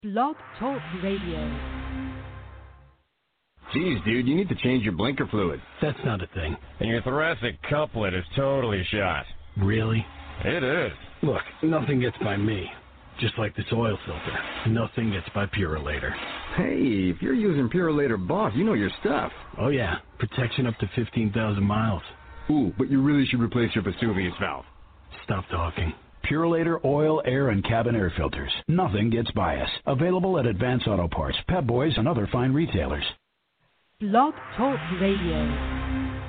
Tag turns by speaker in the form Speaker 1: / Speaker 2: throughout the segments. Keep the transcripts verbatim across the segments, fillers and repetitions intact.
Speaker 1: Blog Talk Radio.
Speaker 2: Geez, dude, you need to change your blinker fluid.
Speaker 3: That's not a thing.
Speaker 4: And your thoracic couplet is totally shot.
Speaker 3: Really?
Speaker 4: It is.
Speaker 3: Look, nothing gets by me. Just like this oil filter. Nothing gets by Purolator.
Speaker 2: Hey, if you're using Purolator Boss, you know your stuff.
Speaker 3: Oh yeah, protection up to fifteen thousand miles.
Speaker 2: Ooh, but you really should replace your Vesuvius valve.
Speaker 3: Stop talking.
Speaker 5: Purolator oil, air, and cabin air filters. Nothing gets by us. Available at Advance Auto Parts, Pep Boys, and other fine retailers.
Speaker 1: Blog Talk Radio.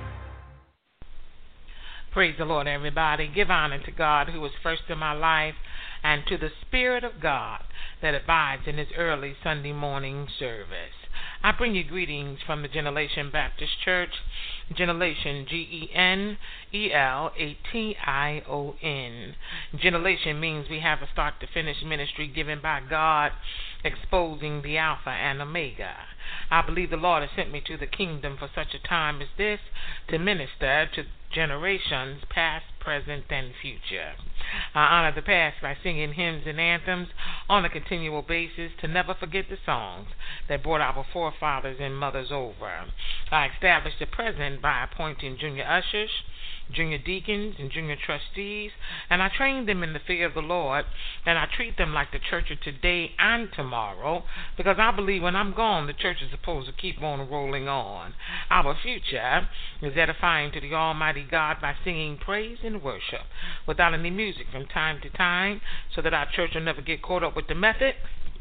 Speaker 6: Praise the Lord, everybody. Give honor to God who was first in my life and to the Spirit of God that abides in His early Sunday morning service. I bring you greetings from the Generation Baptist Church, Generation G E N E L A T I O N. Generation means we have a start to finish ministry given by God, exposing the Alpha and Omega. I believe the Lord has sent me to the kingdom for such a time as this to minister to generations past, present, and future. I honor the past by singing hymns and anthems on a continual basis to never forget the songs that brought our forefathers and mothers over. I establish the present by appointing junior ushers, junior deacons, and junior trustees, and I train them in the fear of the Lord, and I treat them like the church of today and tomorrow, because I believe when I'm gone, the church is supposed to keep on rolling on. Our future is edifying to the Almighty God by singing praise and worship without any music from time to time, so that our church will never get caught up with the method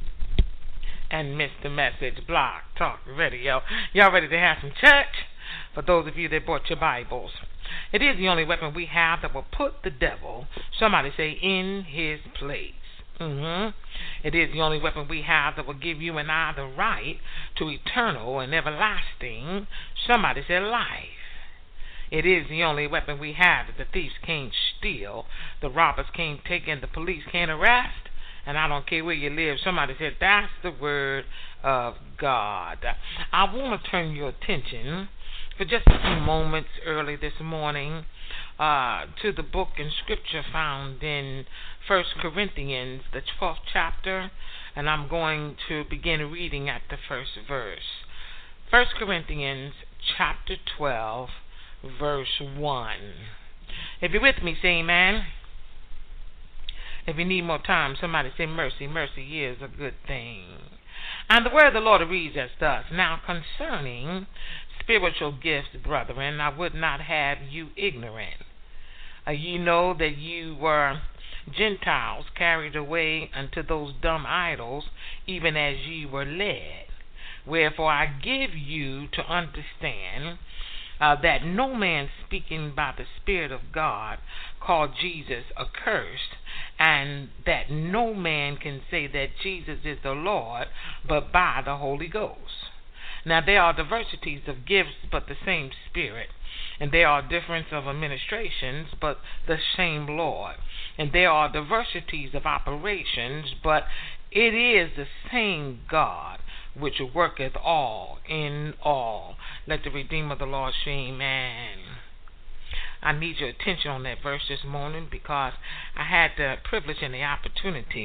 Speaker 6: and miss the message. Blog Talk Radio. Y'all ready to have some church? For those of you that bought your Bibles, it is the only weapon we have that will put the devil, somebody say, in his place. Mm-hmm. It is the only weapon we have that will give you and I the right to eternal and everlasting, somebody say, life. It is the only weapon we have that the thieves can't steal, the robbers can't take, and the police can't arrest. And I don't care where you live. Somebody said that's the word of God. I want to turn your attention for just a few moments early this morning uh, to the book and scripture found in First Corinthians, the twelfth chapter, and I'm going to begin reading at the first verse. First Corinthians chapter twelve, verse one. If you're with me, say amen. If you need more time, somebody say mercy. Mercy is a good thing. And the word of the Lord reads as thus: Now concerning spiritual gifts, brethren, I would not have you ignorant. Uh, you know that you were Gentiles carried away unto those dumb idols, even as ye were led. Wherefore I give you to understand Uh, that no man speaking by the Spirit of God called Jesus accursed, and that no man can say that Jesus is the Lord but by the Holy Ghost. Now there are diversities of gifts, but the same Spirit. And there are difference of administrations, but the same Lord. And there are diversities of operations, but it is the same God which worketh all in all. Let the Redeemer of the Lord say amen. I need your attention on that verse this morning because I had the privilege and the opportunity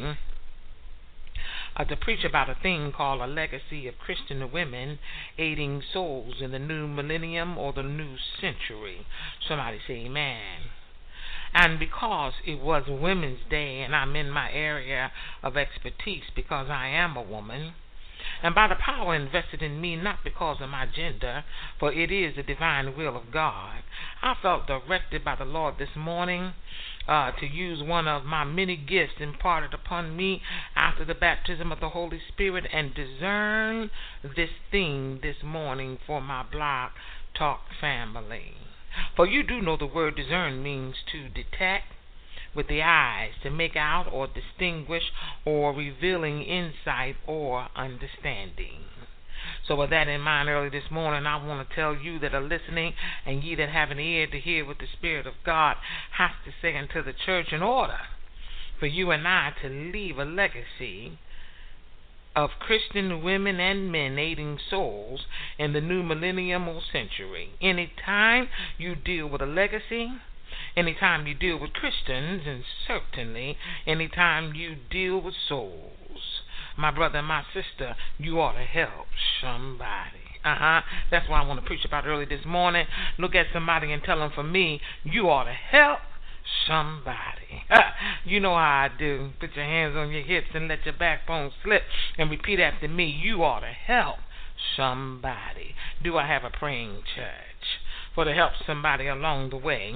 Speaker 6: uh, to preach about a thing called a legacy of Christian women aiding souls in the new millennium or the new century. Somebody say amen. And because it was Women's Day and I'm in my area of expertise because I am a woman, and by the power invested in me, not because of my gender, for it is the divine will of God, I felt directed by the Lord this morning uh, to use one of my many gifts imparted upon me after the baptism of the Holy Spirit and discern this thing this morning for my Blog Talk family. For you do know the word discern means to detect with the eyes, to make out or distinguish or revealing insight or understanding. So with that in mind early this morning, I want to tell you that are listening and ye that have an ear to hear what the Spirit of God has to say unto the church in order for you and I to leave a legacy of Christian women and men aiding souls in the new millennium or century. Anytime you deal with a legacy, anytime you deal with Christians, and certainly anytime you deal with souls, my brother and my sister, you ought to help somebody. Uh-huh. That's what I want to preach about early this morning. Look at somebody and tell them, for me, you ought to help somebody. You know how I do. Put your hands on your hips and let your backbone slip and repeat after me. You ought to help somebody. Do I have a praying church? For to help somebody along the way,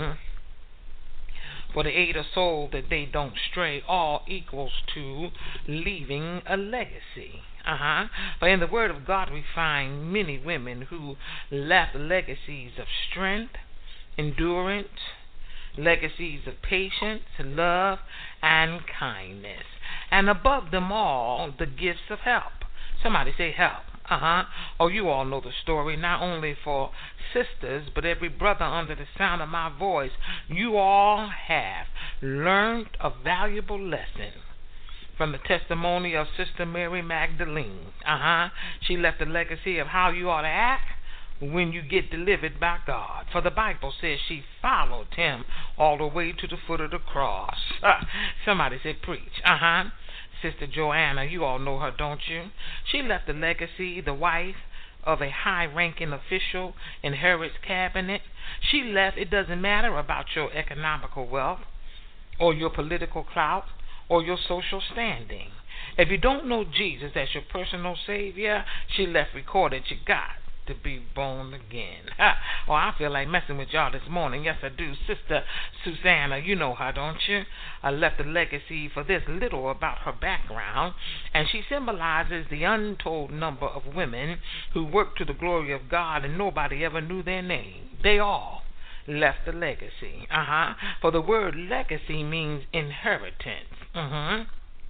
Speaker 6: for the aid of soul that they don't stray, all equals to leaving a legacy. Uh-huh. For in the Word of God we find many women who left legacies of strength, endurance, legacies of patience, love, and kindness. And above them all, the gifts of help. Somebody say help. Uh-huh. Oh, you all know the story, not only for sisters, but every brother under the sound of my voice. You all have learned a valuable lesson from the testimony of Sister Mary Magdalene. Uh-huh. She left a legacy of how you ought to act when you get delivered by God. For the Bible says she followed him all the way to the foot of the cross. Uh, somebody said preach. Uh-huh. Sister Joanna, you all know her, don't you? She left a legacy, the wife of a high-ranking official in Herod's cabinet. She left, it doesn't matter about your economical wealth or your political clout or your social standing. If you don't know Jesus as your personal Savior, she left recorded, you got to be born again. Well, I feel like messing with y'all this morning. Yes, I do. Sister Susanna, you know her, don't you? I left a legacy for this little about her background, and she symbolizes the untold number of women who worked to the glory of God and nobody ever knew their name. They all left a legacy. Uh-huh. For the word legacy means inheritance. Uh-huh.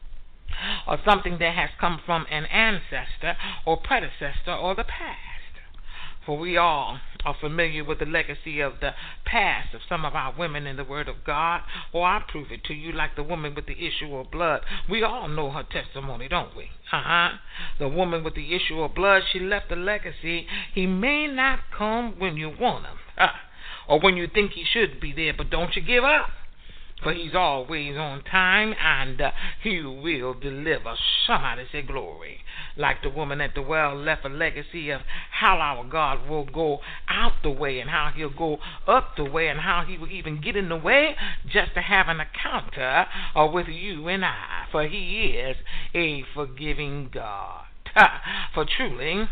Speaker 6: Or something that has come from an ancestor or predecessor or the past. For we all are familiar with the legacy of the past of some of our women in the Word of God. Or I prove it to you like the woman with the issue of blood. We all know her testimony, don't we? Uh-huh. The woman with the issue of blood, she left a legacy. He may not come when you want him, uh, or when you think he should be there, but don't you give up. For he's always on time, and uh, he will deliver. Somebody say glory. Like the woman at the well left a legacy of how our God will go out the way and how he'll go up the way and how he will even get in the way just to have an encounter uh, with you and I. For he is a forgiving God. For truly...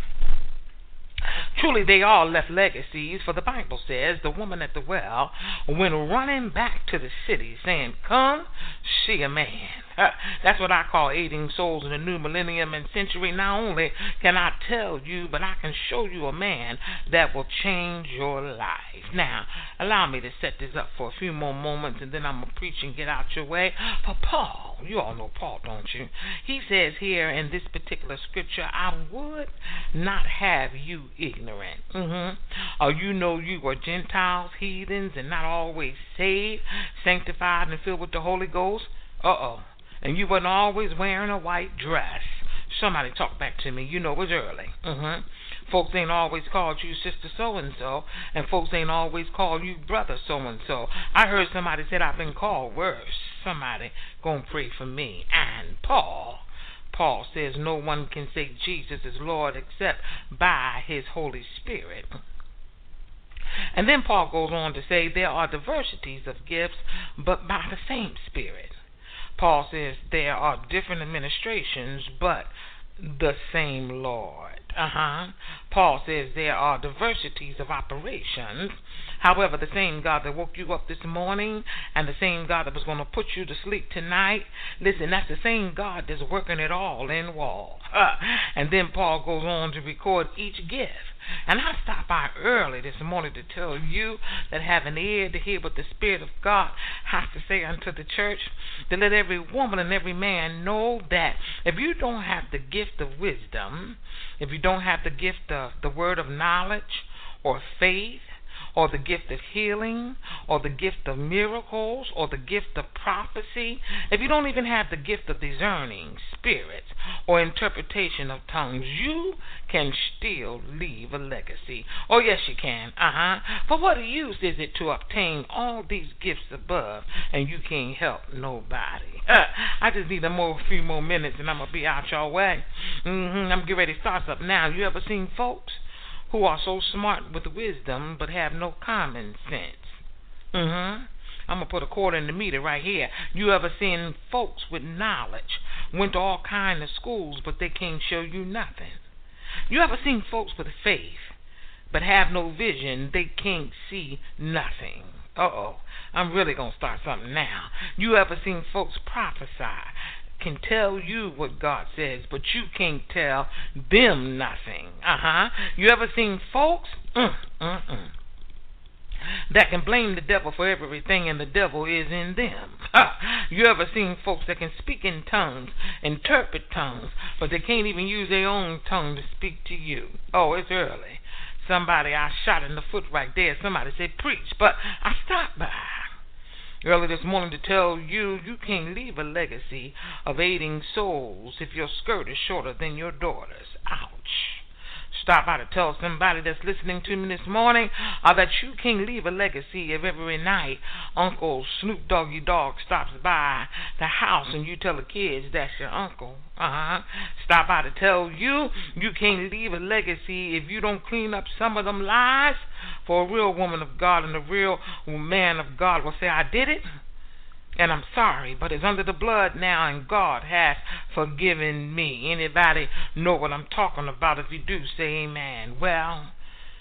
Speaker 6: Truly, they all left legacies, for the Bible says the woman at the well went running back to the city saying, come, see a man. Uh, that's what I call aiding souls in the new millennium and century. Not only can I tell you, but I can show you a man that will change your life. Now, allow me to set this up for a few more moments, and then I'm going to preach and get out your way. For Paul, you all know Paul, don't you? He says here in this particular scripture, I would not have you ignorant. Mm-hmm. Or you know you were Gentiles, heathens, and not always saved, sanctified, and filled with the Holy Ghost. Uh-oh. And you wasn't always wearing a white dress. Somebody talk back to me. You know it was early. Mm-hmm. Folks ain't always called you sister so-and-so, and folks ain't always called you brother so-and-so. I heard somebody said I've been called worse. Somebody gonna pray for me. And Paul, Paul says no one can say Jesus is Lord except by his Holy Spirit. And then Paul goes on to say there are diversities of gifts, but by the same Spirit. Paul says there are different administrations, but the same Lord. Uh-huh. Paul says there are diversities of operations. However, the same God that woke you up this morning and the same God that was going to put you to sleep tonight, listen, that's the same God that's working it all in all. Uh, and then Paul goes on to record each gift. And I stopped by early this morning to tell you that have an ear to hear what the Spirit of God has to say unto the church, to let every woman and every man know that if you don't have the gift of wisdom, if you don't have the gift of the word of knowledge or faith, or the gift of healing, or the gift of miracles, or the gift of prophecy, if you don't even have the gift of discerning spirits or interpretation of tongues, you can still leave a legacy. Oh, yes, you can. Uh-huh. For what use is it to obtain all these gifts above and you can't help nobody? Uh, I just need a more few more minutes and I'm going to be out your way. Mm-hmm. I'm getting ready to start something now. You ever seen folks who are so smart with wisdom but have no common sense? Mm-hmm. I'm going to put a quarter in the meter right here. You ever seen folks with knowledge, went to all kind of schools, but they can't show you nothing? You ever seen folks with faith, but have no vision, they can't see nothing? Uh-oh, I'm really going to start something now. You ever seen folks prophesy, can tell you what God says, but you can't tell them nothing? Uh-huh. You ever seen folks? Mm, mm, mm. that can blame the devil for everything and the devil is in them. Ha! You ever seen folks that can speak in tongues, interpret tongues, but they can't even use their own tongue to speak to you? Oh, it's early. Somebody I shot in the foot right there. Somebody said preach, but I stopped by early this morning to tell you you can't leave a legacy of aiding souls if your skirt is shorter than your daughter's. Ouch. Stop by to tell somebody that's listening to me this morning uh, that you can leave a legacy of every night Uncle Snoop Doggy Dogg stops by the house and you tell the kids that's your uncle. Uh-huh. Stop by to tell you you can't leave a legacy if you don't clean up some of them lies. For a real woman of God and a real man of God will say, I did it. And I'm sorry, but it's under the blood now, and God has forgiven me. Anybody know what I'm talking about? If you do, say amen. Well,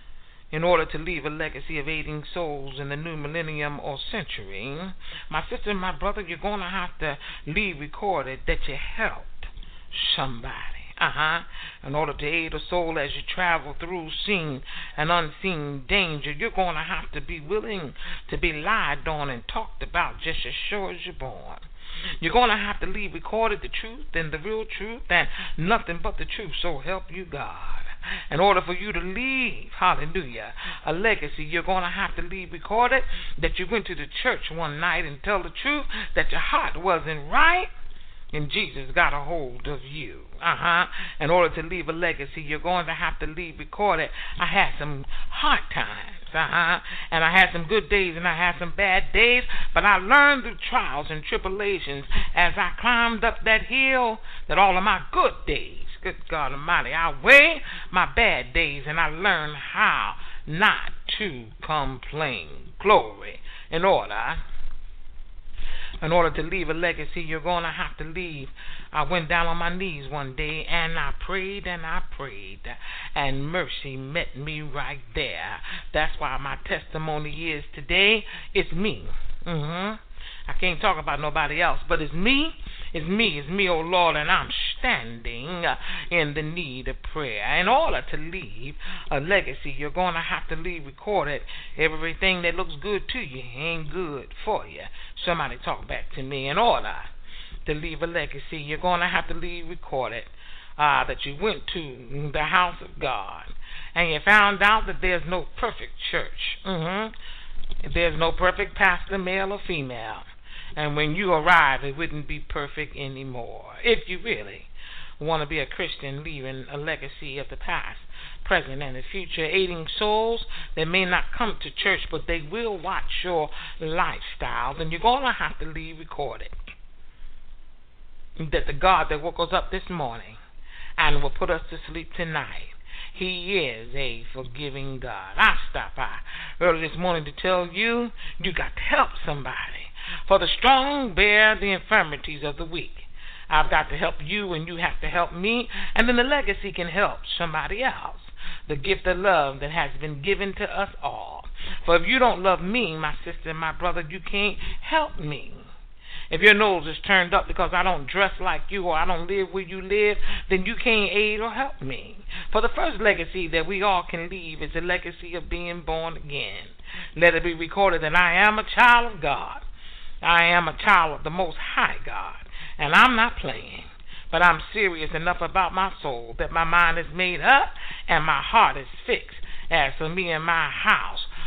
Speaker 6: in order to leave a legacy of aiding souls in the new millennium or century, my sister and my brother, you're going to have to leave recorded that you helped somebody. Uh-huh. In order to aid a soul as you travel through seen and unseen danger, you're going to have to be willing to be lied on and talked about just as sure as you're born. You're going to have to leave recorded the truth and the real truth and nothing but the truth, so help you God. In order for you to leave, hallelujah, a legacy, you're going to have to leave recorded that you went to the church one night and tell the truth, that your heart wasn't right, and Jesus got a hold of you. Uh-huh. In order to leave a legacy, you're going to have to leave recorded. I had some hard times. Uh-huh. And I had some good days and I had some bad days. But I learned through trials and tribulations as I climbed up that hill that all of my good days, good God Almighty, outweigh my bad days. And I learned how not to complain. Glory. In order... In order to leave a legacy, you're going to have to leave. I went down on my knees one day, and I prayed and I prayed, and mercy met me right there. That's why my testimony is today, it's me. Mm-hmm. I can't talk about nobody else, but it's me. It's me, it's me, oh Lord, and I'm standing uh, in the need of prayer. In order to leave a legacy, you're going to have to leave recorded. Everything that looks good to you ain't good for you. Somebody talk back to me. In order to leave a legacy, you're going to have to leave recorded uh, that you went to the house of God, and you found out that there's no perfect church. Mm-hmm. There's no perfect pastor, male or female. And when you arrive, it wouldn't be perfect anymore. If you really want to be a Christian, leaving a legacy of the past, present, and the future, aiding souls that may not come to church, but they will watch your lifestyle, then you're going to have to leave recorded that the God that woke us up this morning and will put us to sleep tonight, He is a forgiving God. I stopped by early this morning to tell you, you got to help somebody. For the strong bear the infirmities of the weak. I've got to help you and you have to help me, and then the legacy can help somebody else. The gift of love that has been given to us all. For if you don't love me, my sister and my brother, you can't help me. If your nose is turned up because I don't dress like you or I don't live where you live, then you can't aid or help me. For the first legacy that we all can leave is the legacy of being born again. Let it be recorded that I am a child of God. I am a child of the Most High God, and I'm not playing, but I'm serious enough about my soul that my mind is made up and my heart is fixed. As for me and my house,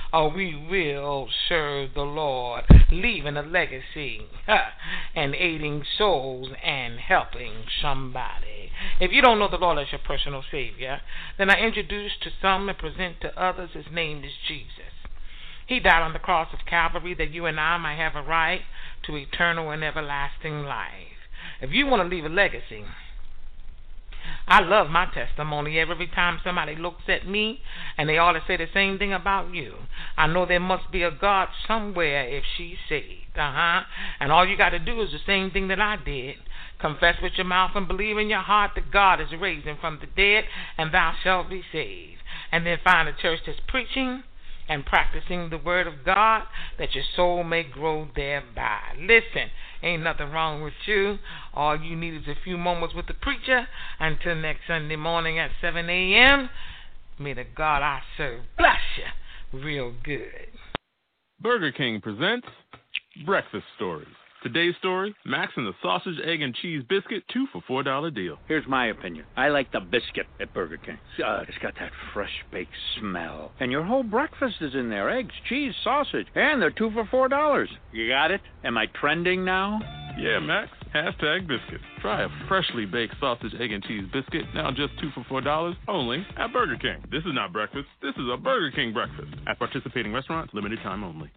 Speaker 6: or we will serve the Lord, leaving a legacy and aiding souls and helping somebody. If you don't know the Lord as your personal Savior, then I introduce to some and present to others His name is Jesus. He died on the cross of Calvary that you and I might have a right to eternal and everlasting life. If you want to leave a legacy, I love my testimony. Every time somebody looks at me and they all say the same thing about you, I know there must be a God somewhere if she's saved. Uh-huh. And all you got to do is the same thing that I did. Confess with your mouth and believe in your heart that God is raising from the dead, and thou shalt be saved. And then find a church that's preaching and practicing the word of God, that your soul may grow thereby. Listen, ain't nothing wrong with you. All you need is a few moments with the preacher. Until next Sunday morning at seven a.m., may the God I serve bless you real good.
Speaker 7: Burger King presents Breakfast Stories. Today's story, Max and the Sausage, Egg, and Cheese Biscuit, two for four dollar deal.
Speaker 8: Here's my opinion. I like the biscuit at Burger King. Uh, it's got that fresh baked smell. And your whole breakfast is in there. Eggs, cheese, sausage. And they're two for four dollars. You got it? Am I trending now?
Speaker 7: Yeah, Max. Hashtag biscuit. Try a freshly baked sausage, egg, and cheese biscuit, now just two for four dollars, only at Burger King. This is not breakfast. This is a Burger King breakfast. At participating restaurants, limited time only.